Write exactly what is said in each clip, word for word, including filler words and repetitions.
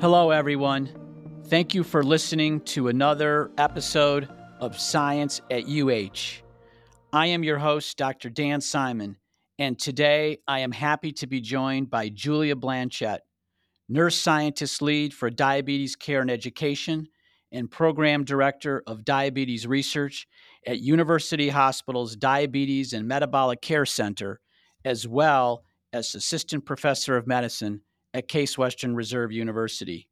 Hello, everyone. Thank you for listening to another episode of Science at U H. I am your host, Doctor Dan Simon, and today I am happy to be joined by Julia Blanchette, Nurse Scientist Lead for Diabetes Care and Education and Program Director of Diabetes Research at University Hospital's Diabetes and Metabolic Care Center, as well as Assistant Professor of Medicine at Case Western Reserve University.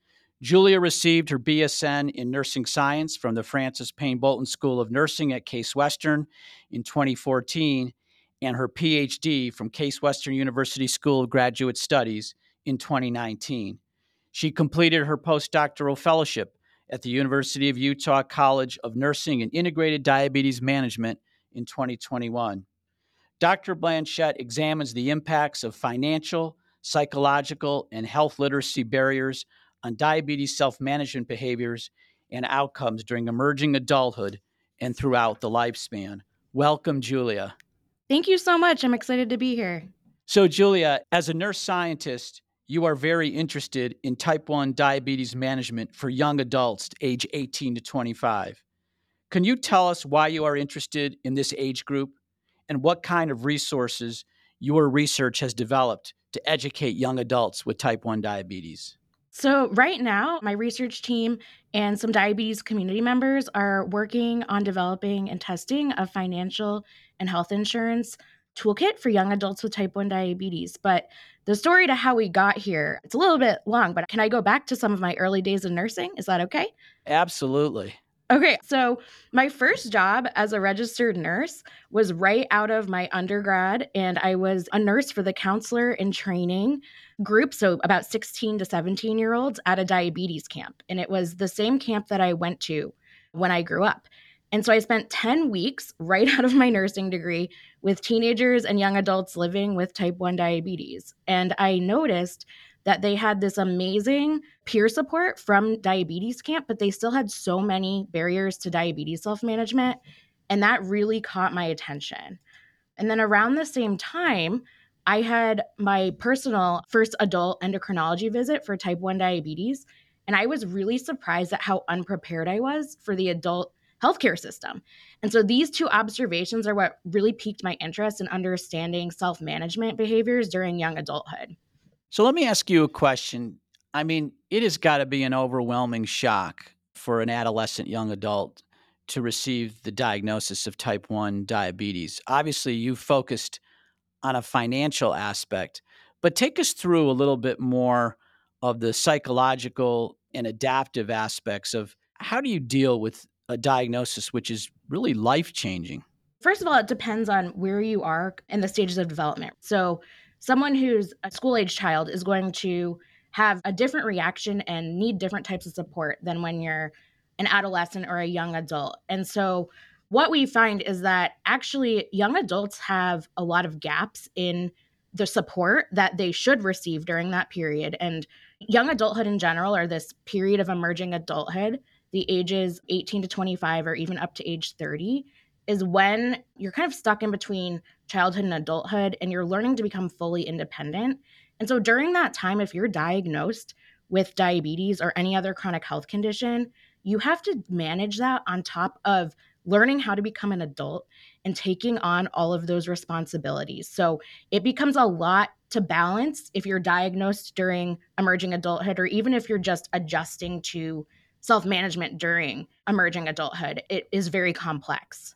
Julia received her B S N in Nursing Science from the Francis Payne Bolton School of Nursing at Case Western in twenty fourteen and her P H D from Case Western University School of Graduate Studies in twenty nineteen. She completed her postdoctoral fellowship at the University of Utah College of Nursing and Integrated Diabetes Management in twenty twenty-one. Doctor Blanchette examines the impacts of financial, psychological, and health literacy barriers on diabetes self-management behaviors and outcomes during emerging adulthood and throughout the lifespan. Welcome, Julia. Thank you so much. I'm excited to be here. So, Julia, as a nurse scientist, you are very interested in type one diabetes management for young adults age eighteen to twenty-five. Can you tell us why you are interested in this age group and what kind of resources your research has developed to educate young adults with type one diabetes? So right now, my research team and some diabetes community members are working on developing and testing a financial and health insurance toolkit for young adults with type one diabetes. But the story to how we got here, it's a little bit long, but can I go back to some of my early days in nursing? Is that okay? Absolutely. Okay, so my first job as a registered nurse was right out of my undergrad, and I was a nurse for the counselor in training group, so about sixteen to seventeen year olds at a diabetes camp. And it was the same camp that I went to when I grew up. And so I spent ten weeks right out of my nursing degree with teenagers and young adults living with type one diabetes. And I noticed that they had this amazing peer support from diabetes camp, but they still had so many barriers to diabetes self-management. And that really caught my attention. And then around the same time, I had my personal first adult endocrinology visit for type one diabetes. And I was really surprised at how unprepared I was for the adult healthcare system. And so these two observations are what really piqued my interest in understanding self-management behaviors during young adulthood. So let me ask you a question. I mean, it has got to be an overwhelming shock for an adolescent young adult to receive the diagnosis of type one diabetes. Obviously, you focused on a financial aspect, but take us through a little bit more of the psychological and adaptive aspects of how do you deal with a diagnosis which is really life-changing? First of all, it depends on where you are in the stages of development. So someone who's a school-age child is going to have a different reaction and need different types of support than when you're an adolescent or a young adult. And so what we find is that actually young adults have a lot of gaps in the support that they should receive during that period. And young adulthood in general, or this period of emerging adulthood, the ages eighteen to twenty-five or even up to age thirty, is when you're kind of stuck in between childhood and adulthood and you're learning to become fully independent. And so during that time, if you're diagnosed with diabetes or any other chronic health condition, you have to manage that on top of learning how to become an adult and taking on all of those responsibilities. So it becomes a lot to balance if you're diagnosed during emerging adulthood, or even if you're just adjusting to self-management during emerging adulthood. It is very complex.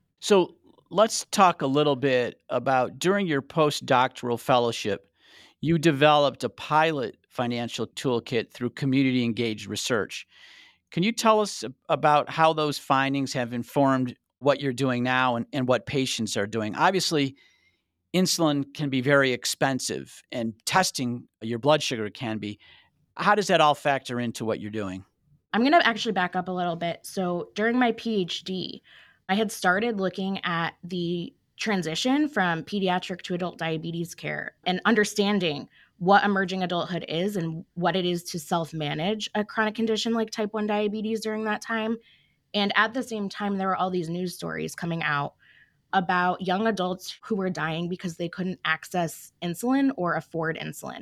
So let's talk a little bit about during your postdoctoral fellowship, you developed a pilot financial toolkit through community engaged research. Can you tell us about how those findings have informed what you're doing now and, and what patients are doing? Obviously, insulin can be very expensive and testing your blood sugar can be. How does that all factor into what you're doing? I'm going to actually back up a little bit. So during my PhD, I had started looking at the transition from pediatric to adult diabetes care and understanding what emerging adulthood is and what it is to self-manage a chronic condition like type one diabetes during that time. And at the same time, there were all these news stories coming out about young adults who were dying because they couldn't access insulin or afford insulin,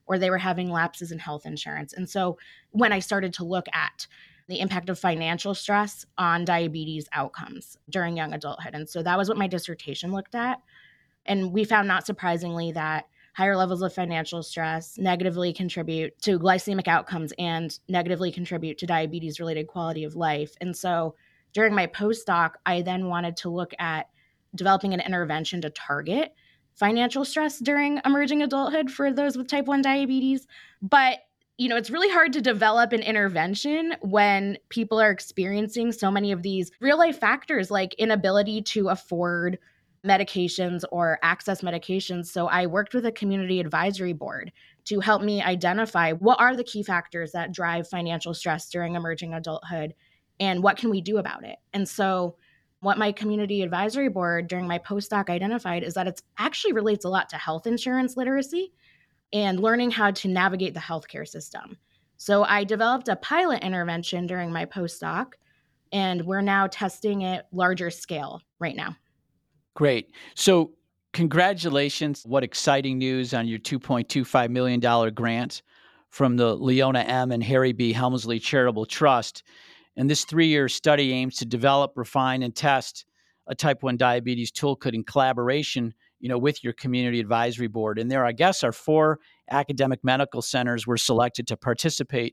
or they were having lapses in health insurance. And so when I started to look at the impact of financial stress on diabetes outcomes during young adulthood. And so that was what my dissertation looked at. And we found, not surprisingly, that higher levels of financial stress negatively contribute to glycemic outcomes and negatively contribute to diabetes-related quality of life. And so during my postdoc, I then wanted to look at developing an intervention to target financial stress during emerging adulthood for those with type one diabetes. But you know, it's really hard to develop an intervention when people are experiencing so many of these real life factors like inability to afford medications or access medications. So I worked with a community advisory board to help me identify what are the key factors that drive financial stress during emerging adulthood and what can we do about it. And so what my community advisory board during my postdoc identified is that it actually relates a lot to health insurance literacy and learning how to navigate the healthcare system. So I developed a pilot intervention during my postdoc, and we're now testing it larger scale right now. Great. So congratulations. What exciting news on your two point two five million dollars grant from the Leona M. and Harry B. Helmsley Charitable Trust. And this three-year study aims to develop, refine, and test a type one diabetes toolkit in collaboration, you know, with your community advisory board. And there, I guess, are four academic medical centers were selected to participate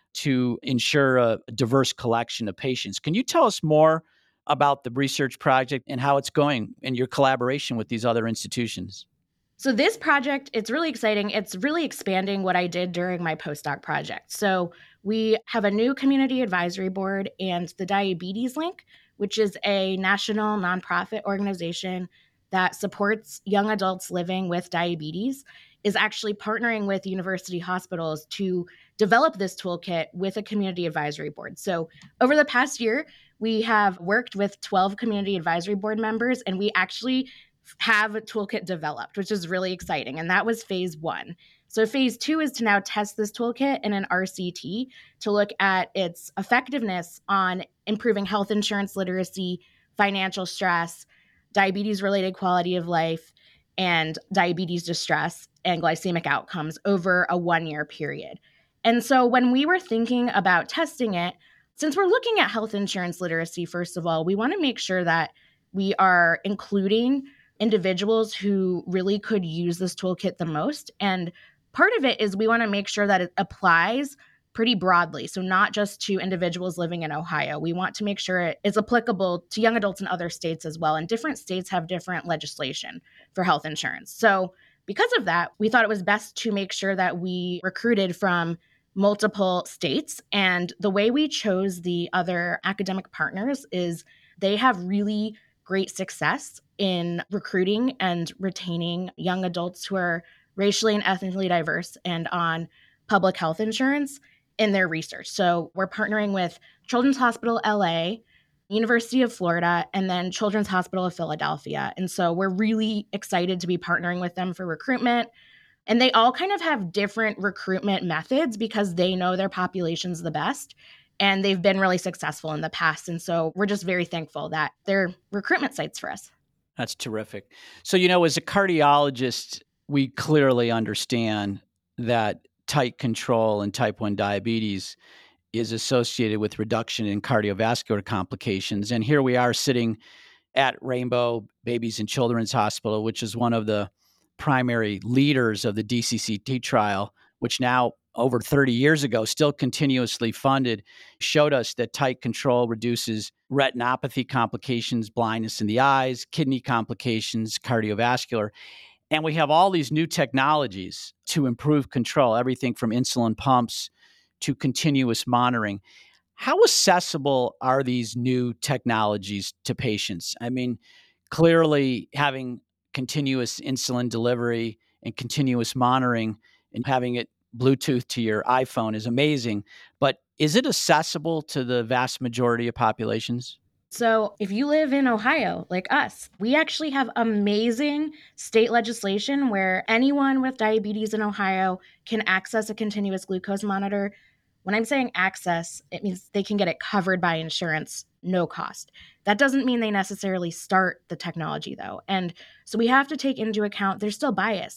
to ensure a diverse collection of patients. Can you tell us more about the research project and how it's going in your collaboration with these other institutions? So this project, it's really exciting. It's really expanding what I did during my postdoc project. So we have a new community advisory board, and the Diabetes Link, which is a national nonprofit organization that supports young adults living with diabetes, is actually partnering with university hospitals to develop this toolkit with a community advisory board. So over the past year, we have worked with twelve community advisory board members, and we actually have a toolkit developed, which is really exciting. And that was phase one. So phase two is to now test this toolkit in an R C T to look at its effectiveness on improving health insurance literacy, financial stress, diabetes-related quality of life, and diabetes distress and glycemic outcomes over a one-year period. And so when we were thinking about testing it, since we're looking at health insurance literacy, first of all, we want to make sure that we are including individuals who really could use this toolkit the most. And part of it is we want to make sure that it applies pretty broadly. So not just to individuals living in Ohio. We want to make sure it is applicable to young adults in other states as well. And different states have different legislation for health insurance. So because of that, we thought it was best to make sure that we recruited from multiple states. And the way we chose the other academic partners is they have really great success in recruiting and retaining young adults who are racially and ethnically diverse and on public health insurance in their research. So we're partnering with Children's Hospital L A, University of Florida, and then Children's Hospital of Philadelphia. And so we're really excited to be partnering with them for recruitment. And they all kind of have different recruitment methods because they know their populations the best. And they've been really successful in the past. And so we're just very thankful that they're recruitment sites for us. That's terrific. So, you know, as a cardiologist, we clearly understand that tight control in type one diabetes is associated with reduction in cardiovascular complications. And here we are sitting at Rainbow Babies and Children's Hospital, which is one of the primary leaders of the D C C T trial, which now over thirty years ago, still continuously funded, showed us that tight control reduces retinopathy complications, blindness in the eyes, kidney complications, cardiovascular. And we have all these new technologies to improve control, everything from insulin pumps to continuous monitoring. How accessible are these new technologies to patients? I mean, clearly having continuous insulin delivery and continuous monitoring and having it Bluetooth to your iPhone is amazing, but is it accessible to the vast majority of populations? So if you live in Ohio, like us, we actually have amazing state legislation where anyone with diabetes in Ohio can access a continuous glucose monitor. When I'm saying access, it means they can get it covered by insurance, no cost. That doesn't mean they necessarily start the technology though. And so we have to take into account there's still bias.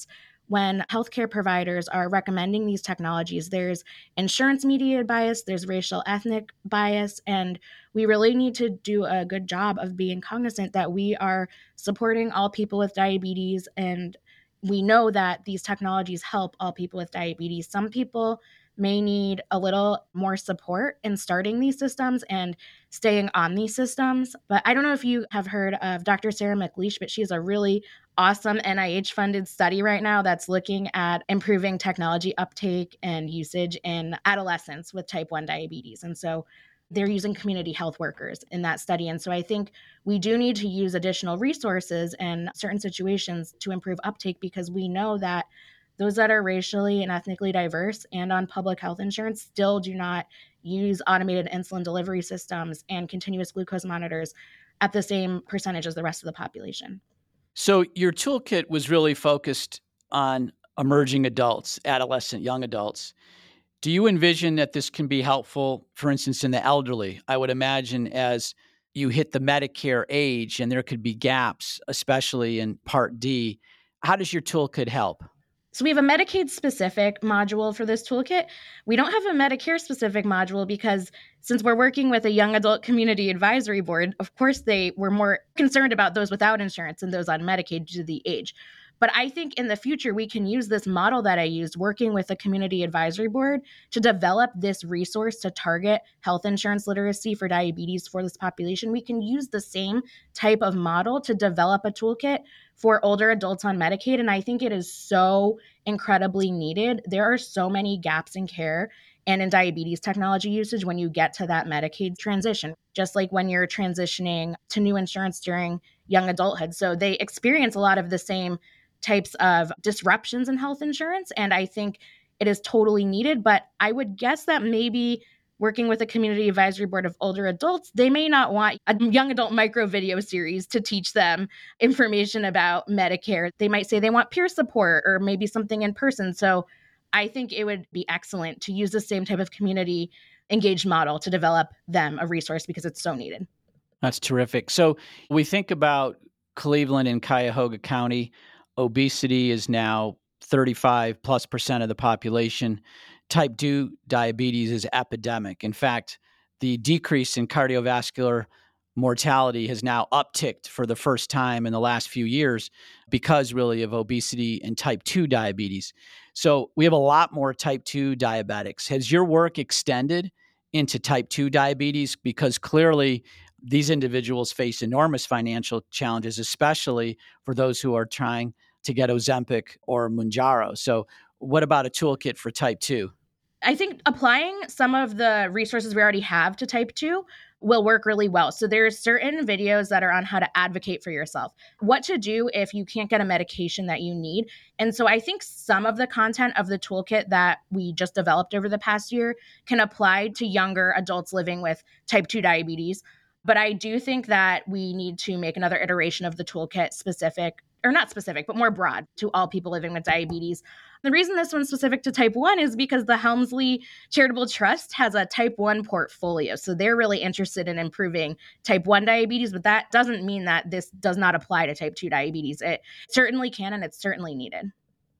when healthcare providers are recommending these technologies, there's insurance mediated bias, there's racial ethnic bias, and we really need to do a good job of being cognizant that we are supporting all people with diabetes. And we know that these technologies help all people with diabetes. Some people may need a little more support in starting these systems and staying on these systems. But I don't know if you have heard of Doctor Sarah McLeish, but she's a really awesome N I H-funded study right now that's looking at improving technology uptake and usage in adolescents with type one diabetes. And so they're using community health workers in that study. And so I think we do need to use additional resources in certain situations to improve uptake, because we know that those that are racially and ethnically diverse and on public health insurance still do not use automated insulin delivery systems and continuous glucose monitors at the same percentage as the rest of the population. So your toolkit was really focused on emerging adults, adolescent, young adults. Do you envision that this can be helpful, for instance, in the elderly? I would imagine as you hit the Medicare age and there could be gaps, especially in Part D. How does your toolkit help? So we have a Medicaid-specific module for this toolkit. We don't have a Medicare-specific module because since we're working with a young adult community advisory board, of course, they were more concerned about those without insurance and those on Medicaid due to the age. But I think in the future, we can use this model that I used working with a community advisory board to develop this resource to target health insurance literacy for diabetes for this population. We can use the same type of model to develop a toolkit for older adults on Medicaid. And I think it is so incredibly needed. There are so many gaps in care and in diabetes technology usage when you get to that Medicaid transition, just like when you're transitioning to new insurance during young adulthood. So they experience a lot of the same types of disruptions in health insurance. And I think it is totally needed. But I would guess that maybe working with a community advisory board of older adults, they may not want a young adult micro video series to teach them information about Medicare. They might say they want peer support or maybe something in person. So I think it would be excellent to use the same type of community engaged model to develop them a resource because it's so needed. That's terrific. So we think about Cleveland and Cuyahoga County. Obesity is now thirty-five plus percent of the population. Type two diabetes is epidemic. In fact, the decrease in cardiovascular mortality has now upticked for the first time in the last few years because really of obesity and type two diabetes. So we have a lot more type two diabetics. Has your work extended into type two diabetes? Because clearly these individuals face enormous financial challenges, especially for those who are trying to get Ozempic or Mounjaro. So what about a toolkit for type two? I think applying some of the resources we already have to type two will work really well. So there's certain videos that are on how to advocate for yourself, what to do if you can't get a medication that you need. And so I think some of the content of the toolkit that we just developed over the past year can apply to younger adults living with type two diabetes. But I do think that we need to make another iteration of the toolkit specific, or not specific, but more broad to all people living with diabetes. The reason this one's specific to type one is because the Helmsley Charitable Trust has a type one portfolio. So they're really interested in improving type one diabetes, but that doesn't mean that this does not apply to type two diabetes. It certainly can, and it's certainly needed.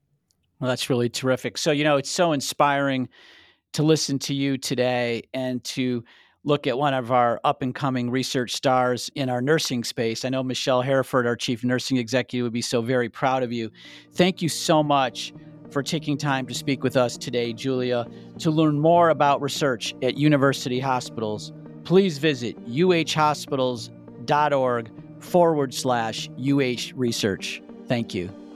Well, that's really terrific. So, you know, it's so inspiring to listen to you today and to look at one of our up-and-coming research stars in our nursing space. I know Michelle Hereford, our chief nursing executive, would be so very proud of you. Thank you so much for taking time to speak with us today, Julia. To learn more about research at university hospitals, please visit uhhospitals.org forward slash UH research. Thank you.